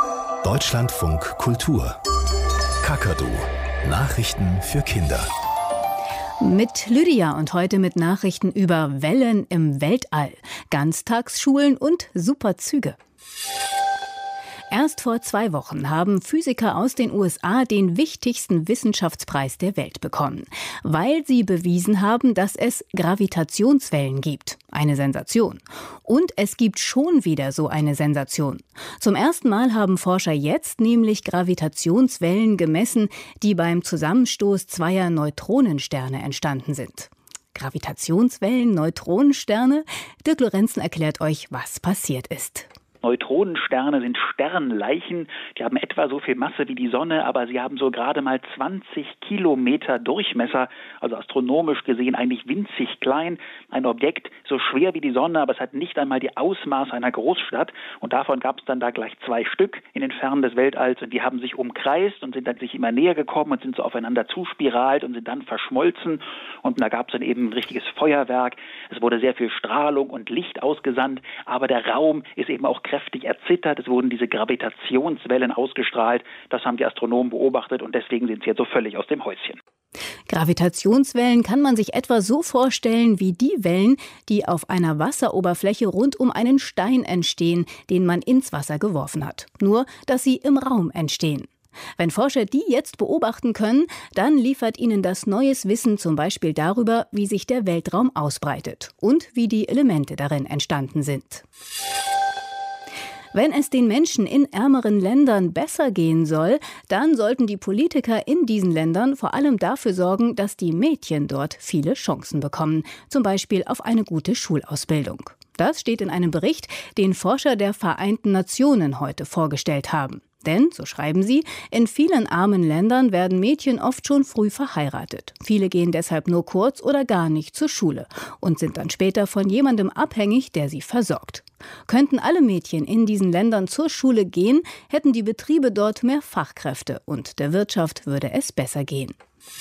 Deutschlandfunk Kultur. Kakadu. Nachrichten für Kinder. Mit Lydia und heute mit Nachrichten über Wellen im Weltall, Ganztagsschulen und Superzüge. Erst vor 2 Wochen haben Physiker aus den USA den wichtigsten Wissenschaftspreis der Welt bekommen, weil sie bewiesen haben, dass es Gravitationswellen gibt. Eine Sensation. Und es gibt schon wieder so eine Sensation. Zum ersten Mal haben Forscher jetzt nämlich Gravitationswellen gemessen, die beim Zusammenstoß zweier Neutronensterne entstanden sind. Gravitationswellen, Neutronensterne? Dirk Lorenzen erklärt euch, was passiert ist. Neutronensterne sind Sternleichen, die haben etwa so viel Masse wie die Sonne, aber sie haben so gerade mal 20 Kilometer Durchmesser, also astronomisch gesehen eigentlich winzig klein. Ein Objekt so schwer wie die Sonne, aber es hat nicht einmal die Ausmaße einer Großstadt. Und davon gab es dann da gleich 2 Stück in den Fernen des Weltalls und die haben sich umkreist und sind dann sich immer näher gekommen und sind so aufeinander zuspiralt und sind dann verschmolzen. Und da gab es dann eben ein richtiges Feuerwerk. Es wurde sehr viel Strahlung und Licht ausgesandt, aber der Raum ist eben auch kräftig erzittert. Es wurden diese Gravitationswellen ausgestrahlt. Das haben die Astronomen beobachtet und deswegen sind sie jetzt so völlig aus dem Häuschen. Gravitationswellen kann man sich etwa so vorstellen wie die Wellen, die auf einer Wasseroberfläche rund um einen Stein entstehen, den man ins Wasser geworfen hat. Nur, dass sie im Raum entstehen. Wenn Forscher die jetzt beobachten können, dann liefert ihnen das neues Wissen zum Beispiel darüber, wie sich der Weltraum ausbreitet und wie die Elemente darin entstanden sind. Wenn es den Menschen in ärmeren Ländern besser gehen soll, dann sollten die Politiker in diesen Ländern vor allem dafür sorgen, dass die Mädchen dort viele Chancen bekommen, zum Beispiel auf eine gute Schulausbildung. Das steht in einem Bericht, den Forscher der Vereinten Nationen heute vorgestellt haben. Denn, so schreiben sie, in vielen armen Ländern werden Mädchen oft schon früh verheiratet. Viele gehen deshalb nur kurz oder gar nicht zur Schule und sind dann später von jemandem abhängig, der sie versorgt. Könnten alle Mädchen in diesen Ländern zur Schule gehen, hätten die Betriebe dort mehr Fachkräfte und der Wirtschaft würde es besser gehen.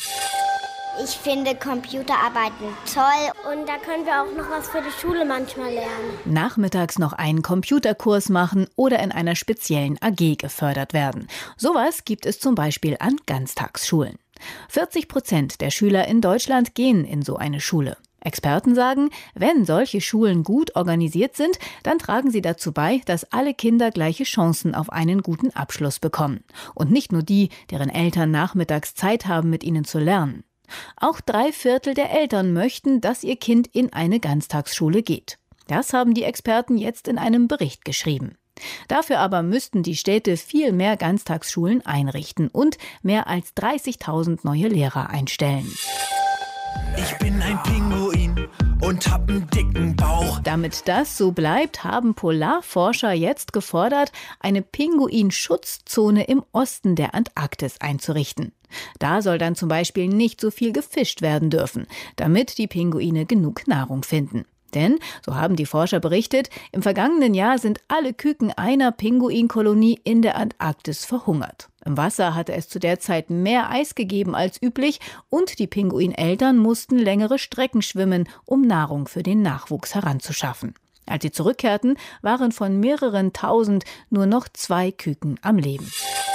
Ich finde Computerarbeiten toll und da können wir auch noch was für die Schule manchmal lernen. Nachmittags noch einen Computerkurs machen oder in einer speziellen AG gefördert werden. Sowas gibt es zum Beispiel an Ganztagsschulen. 40% der Schüler in Deutschland gehen in so eine Schule. Experten sagen, wenn solche Schulen gut organisiert sind, dann tragen sie dazu bei, dass alle Kinder gleiche Chancen auf einen guten Abschluss bekommen. Und nicht nur die, deren Eltern nachmittags Zeit haben, mit ihnen zu lernen. Auch 3/4 der Eltern möchten, dass ihr Kind in eine Ganztagsschule geht. Das haben die Experten jetzt in einem Bericht geschrieben. Dafür aber müssten die Städte viel mehr Ganztagsschulen einrichten und mehr als 30.000 neue Lehrer einstellen. Ich bin ein Pinguin und hab einen dicken Bauch. Damit das so bleibt, haben Polarforscher jetzt gefordert, eine Pinguinschutzzone im Osten der Antarktis einzurichten. Da soll dann zum Beispiel nicht so viel gefischt werden dürfen, damit die Pinguine genug Nahrung finden. Denn, so haben die Forscher berichtet, im vergangenen Jahr sind alle Küken einer Pinguinkolonie in der Antarktis verhungert. Im Wasser hatte es zu der Zeit mehr Eis gegeben als üblich und die Pinguineltern mussten längere Strecken schwimmen, um Nahrung für den Nachwuchs heranzuschaffen. Als sie zurückkehrten, waren von mehreren tausend nur noch 2 Küken am Leben.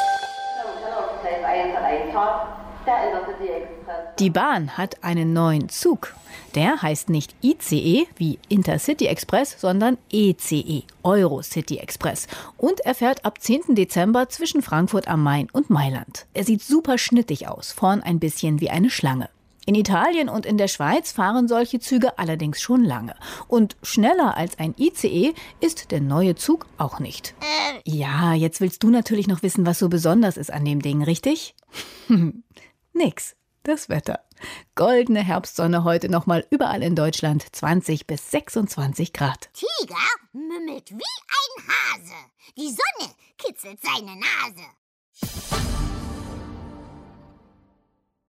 Die Bahn hat einen neuen Zug. Der heißt nicht ICE wie Intercity Express, sondern ECE, Eurocity Express. Und er fährt ab 10. Dezember zwischen Frankfurt am Main und Mailand. Er sieht super schnittig aus, vorn ein bisschen wie eine Schlange. In Italien und in der Schweiz fahren solche Züge allerdings schon lange. Und schneller als ein ICE ist der neue Zug auch nicht. Ja, jetzt willst du natürlich noch wissen, was so besonders ist an dem Ding, richtig? Nix. Das Wetter. Goldene Herbstsonne heute nochmal überall in Deutschland, 20 bis 26 Grad. Tiger mümmelt wie ein Hase. Die Sonne kitzelt seine Nase.